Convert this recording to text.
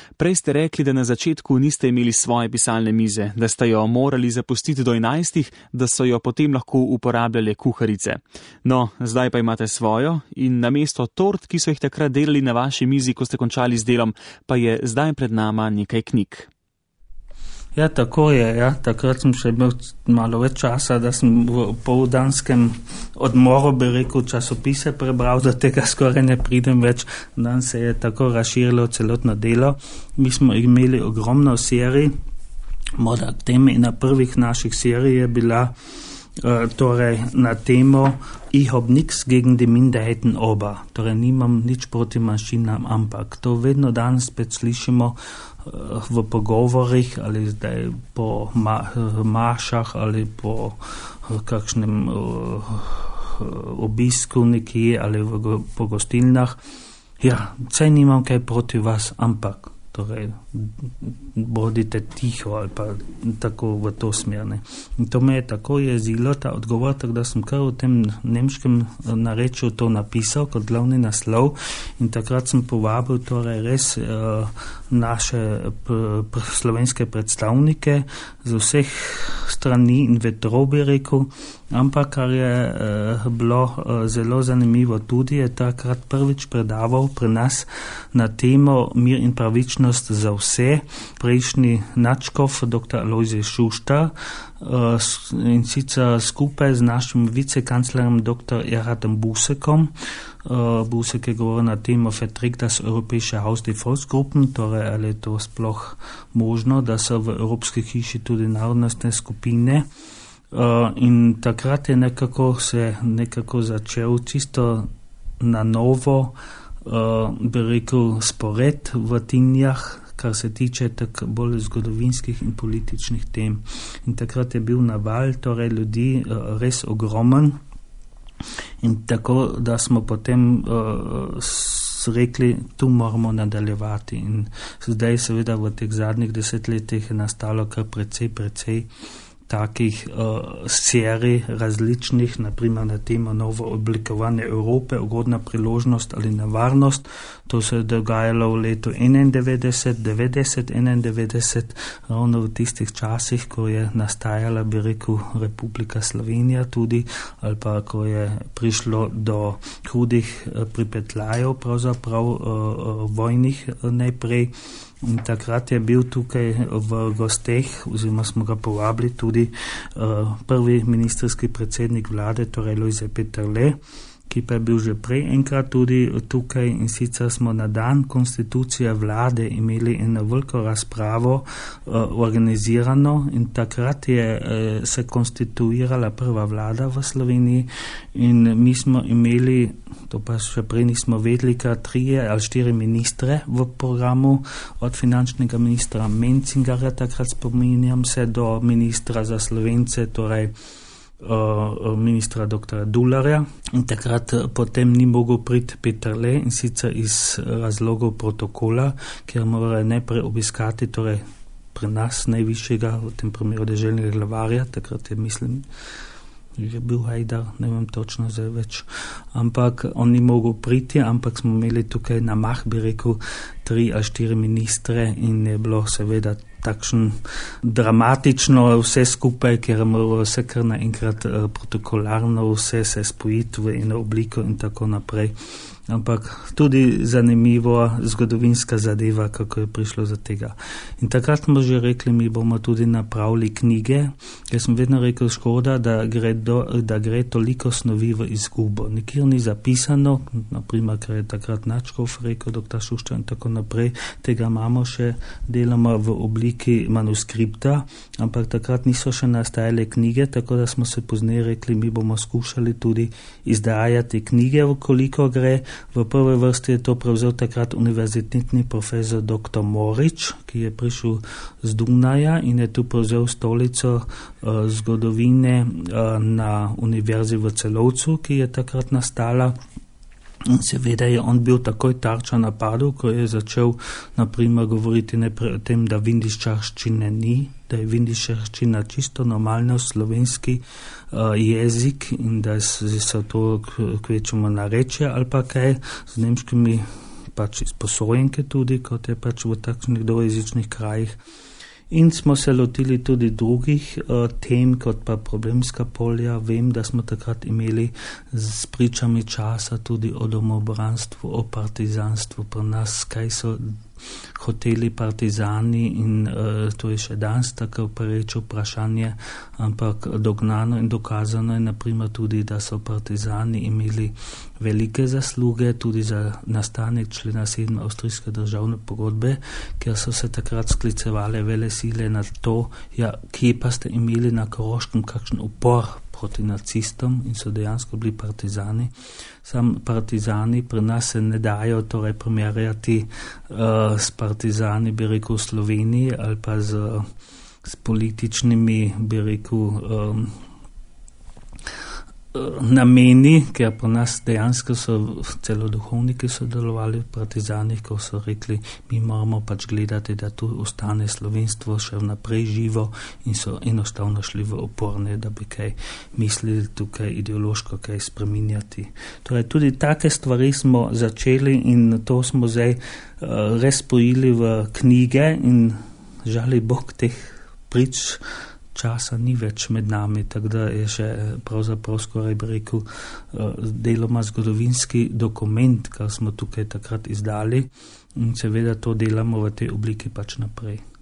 Prej ste rekli, da na začetku niste imeli svoje pisalne mize, da ste jo morali zapustiti do 11, da so jo potem lahko uporabljale kuharice. No, zdaj pa imate svojo in namesto tort, ki so jih takrat delali na vaši mizi, ko ste končali z delom, pa je zdaj pred nama nekaj knjig. Ja, tako je. Ja. Takrat sem še imel malo več časa, da sem v poldanskem odmoru, bi rekel, časopise prebral, do tega skoraj ne pridem več. Dan se je tako razširilo celotno delo. Mi smo imeli ogromno serij. Morda k temi na prvih naših serij je bila torej na temo Ich hab nix gegen die Minderheiten oba. Torej nimam nič proti manjšinam, ampak to vedno danes spet slišimo v pogovorih ali zdaj po mašah ali po kakšnem obisku nekje ali po gostilnah. Ja, saj nimam kaj proti vas, ampak torej bodite tiho ali pa tako v to smer. Ne. In to me je tako jezilo, ta odgovor, tako da sem kar v tem nemškem narečju to napisal kot glavni naslov in takrat sem povabil torej res naše slovenske predstavnike z vseh strani in vetrov, bi rekel, ampak kar je bilo zelo zanimivo tudi, je takrat prvič predaval pri nas na temo Mir in pravičnost za vse, prejšnji nadškof dr. Alojzij Šuštar in sicer skupaj z našim vicekanclerjem dr. Erhardom Busekom. Busek je govoril na temo Verträgt das Europäische Haus die Volksgruppen, torej ali je to sploh možno, da so v Evropski hiši tudi narodnostne skupine. In takrat je nekako začel čisto na novo, bi rekel, spored v Tinjah, kar se tiče tako bolj zgodovinskih in političnih tem. In takrat je bil naval torej ljudi res ogromen in tako, da smo potem rekli, tu moramo nadaljevati. In zdaj seveda v teh zadnjih desetletjih je nastalo kar precej takih serij različnih, naprimer na temo novo oblikovanje Evrope, ugodna priložnost ali nevarnost. To se je dogajalo v letu 91, ravno v tistih časih, ko je nastajala, bi rekel, Republika Slovenija tudi, ali pa ko je prišlo do hudih pripetljajev, pravzaprav vojnih najprej. In takrat je bil tukaj v gosteh, oziroma smo ga povabili tudi prvi ministrski predsednik vlade, torej Lojze Peterle, ki pa je bil že prej enkrat tudi tukaj, in sicer smo na dan konstitucije vlade imeli eno veliko razpravo organizirano in takrat je se konstituirala prva vlada v Sloveniji in mi smo imeli, to pa še prej nismo vedeli, kar 3 ali 4 ministre v programu, od finančnega ministra Mencingarja, takrat spominjam se, do ministra za Slovence, torej ministra dr. Dularja. In takrat potem ni mogel priti Peterle, in sicer iz razlogov protokola, ker mora najprej obiskati torej pri nas najvišjega, v tem primeru deželnega glavarja, takrat je, mislim, že bil Hajdar, ne vem točno zdaj več, ampak on ni mogel priti, ampak smo imeli tukaj na mah, bi rekel, 3 ali 4 ministre in je bilo seveda takšen dramatično vse skupaj, ker moralo vse kar naenkrat protokolarno vse se spojiti v eno obliko in tako naprej. Ampak tudi zanimivo zgodovinska zadeva, kako je prišlo za tega. In takrat smo že rekli, mi bomo tudi napravili knjige. Jaz sem vedno rekel, škoda, da gre toliko snovi v izgubo. Nikjer ni zapisano, naprimer, ker je takrat Načkov rekel, dr. Šuštar in tako naprej, tega imamo še deloma v obliki manuskripta, ampak takrat niso še nastajale knjige, tako da smo se pozneje rekli, mi bomo skušali tudi izdajati knjige, koliko gre. V prvi vrsti je to prevzel takrat univerzitetni profesor dr. Morič, ki je prišel z Dunaja in je tu prevzel stolico zgodovine na univerzi v Celovcu, ki je takrat nastala. In seveda je on bil takoj tarča napadov, ko je začel naprimer govoriti najprej o tem, da vindiščarščine ni, da je vindiščarščina čisto normalno slovenski jezik in da so to kvečemo narečje ali pa kaj z nemškimi pač izposojenke tudi, kot je pač v takšnih dvojezičnih krajih. In smo se lotili tudi drugih tem, kot pa problemska polja. Vem, da smo takrat imeli s pričami časa tudi o domobranstvu, o partizanstvu pri nas, kaj so hoteli partizani in to je še danes tako pereče vprašanje, ampak dognano in dokazano je naprimer tudi, da so partizani imeli velike zasluge tudi za nastanek člena 7 avstrijske državne pogodbe, ker so se takrat sklicevale velesile na to, ja, kje pa ste imeli na Koroškem kakšen upor proti nacistom in so dejansko bili partizani. Sam partizani pri nas se ne dajo torej primerjati s partizani, bi rekel, v Sloveniji ali pa s političnimi, bi rekel, nameni, ker po nas dejansko so celo duhovniki sodelovali v partizanih, ko so rekli, mi moramo pač gledati, da tu ostane slovenstvo še vnaprej živo in so enostavno šli v oporne, da bi kaj mislili tukaj ideološko kaj spreminjati. Torej tudi take stvari smo začeli in to smo zdaj res spojili v knjige in žali Bog teh prič časa ni več med nami, tako da je še pravzaprav skoraj bi rekel deloma zgodovinski dokument, kar smo tukaj takrat izdali in seveda to delamo v tej obliki pač naprej.